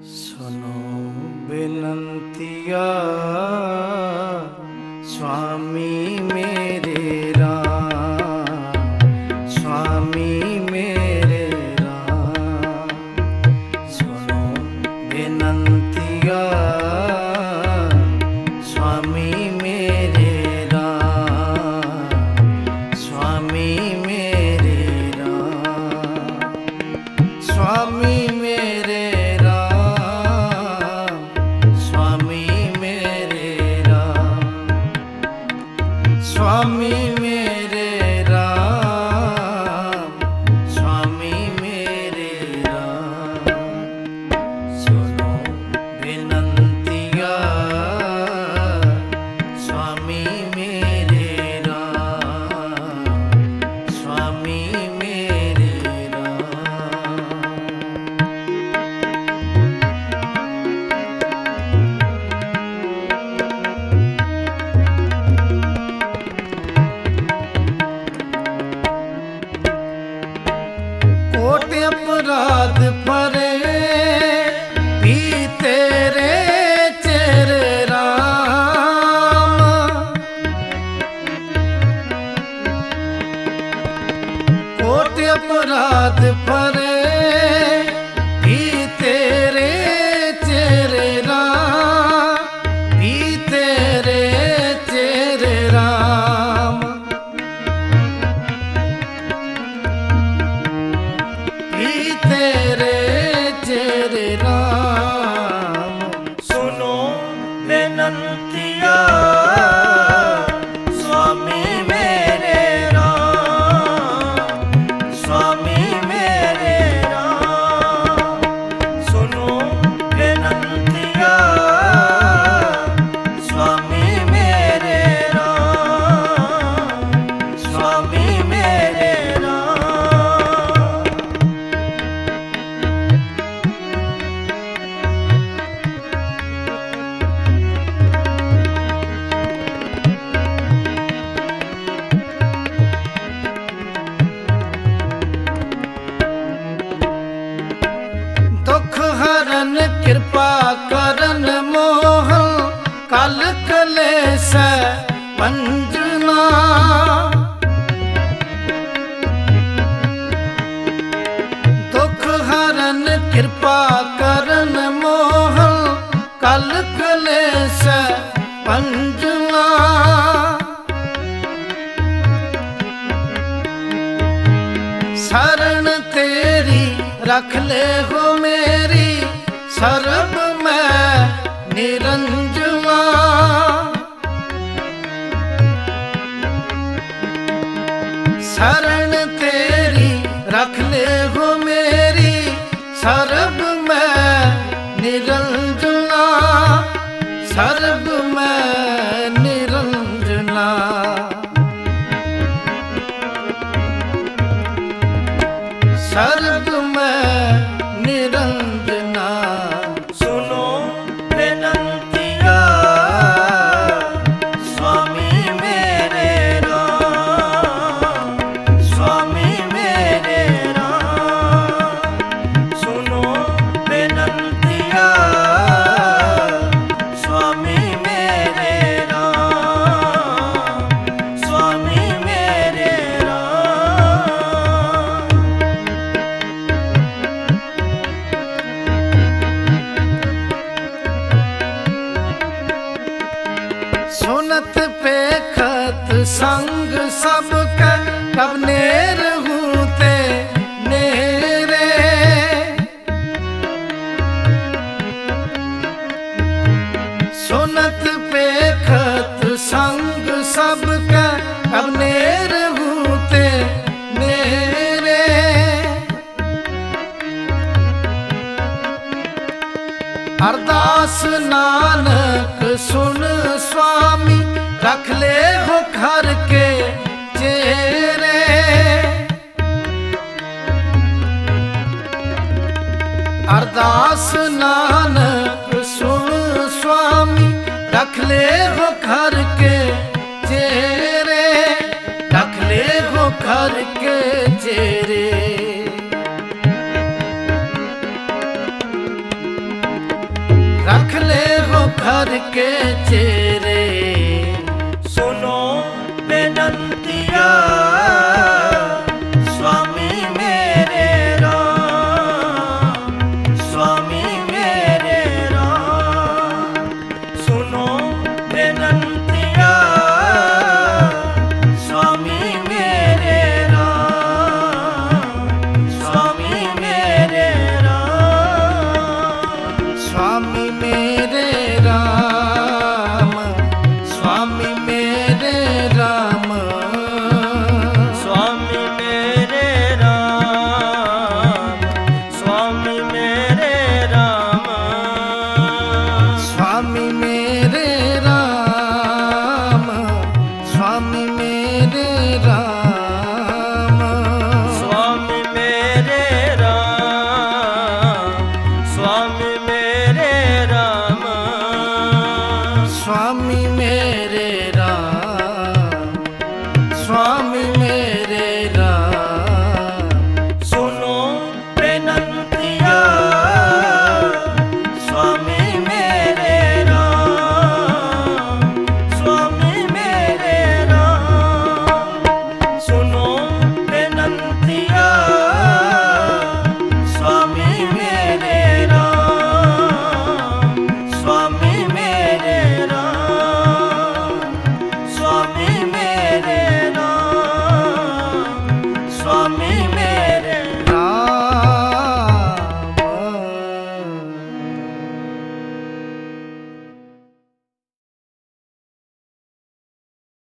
सुनो बिनंतिया स्वामी मेरे राम, स्वामी मेरे राम। सुनो बिनंतिया स्वामी मेरे राम, स्वामी मेरे राम। स्वामी मेरे स्वामी मेरे राम, स्वामी मेरे राम। सुनो बिनंतिया स्वामी मेरे राम, स्वामी मेरे राम। कोटि अपराध परे भी तेरे चेरे राम। कोटि अपराध परे भी तेरे चेरे राम, भी तेरे चेरे राम। तेरे चेरे राम। सुनो बिनंतिया स्वामी मेरे राम, स्वामी मेरे राम। सुनो बिनंतिया स्वामी मेरे राम, स्वामी मेरे राम। दुख हरन कृपा करन मोहन, कल कलेस पंजना। दुख हरन कृपा करन मोहन, कल कलेस पंजना। शरण तेरी रख ले हो मेरी, सर्ब मैं निरंजवा। शरण तेरी रख ले हो मेरी, सर्ब मैं निरंजना, सर्ब मैं निरंजना। सर्ब मैं निरंजना। सुनो बिनंतिया स्वामी मेरे राम, स्वामी मेरे राम। सुनो बिनंतिया स्वामी मेरे राम, स्वामी मेरे राम। सुनत पेखत संग सबका, कब नेर हूँ ते नेरे। सुनत पेखत संग सबका, कब नेर हूँ ते नेरे। अरदास नानक सुन स्वामी, रख ले हो घर के चेरे। अरदास नानक सुन स्वामी, रख ले हो घर के चेरे, रख ले हो घर के चेरे। रख ले हो घर के चेरे। सुनो बेनंतिया स्वामी मेरे राम, स्वामी मेरे राम। सुनो बेनंतिया स्वामी मेरे राम, स्वामी मेरे राम। स्वामी मेरे राम, स्वामी मेरे राम, स्वामी मेरे राम, स्वामी मेरे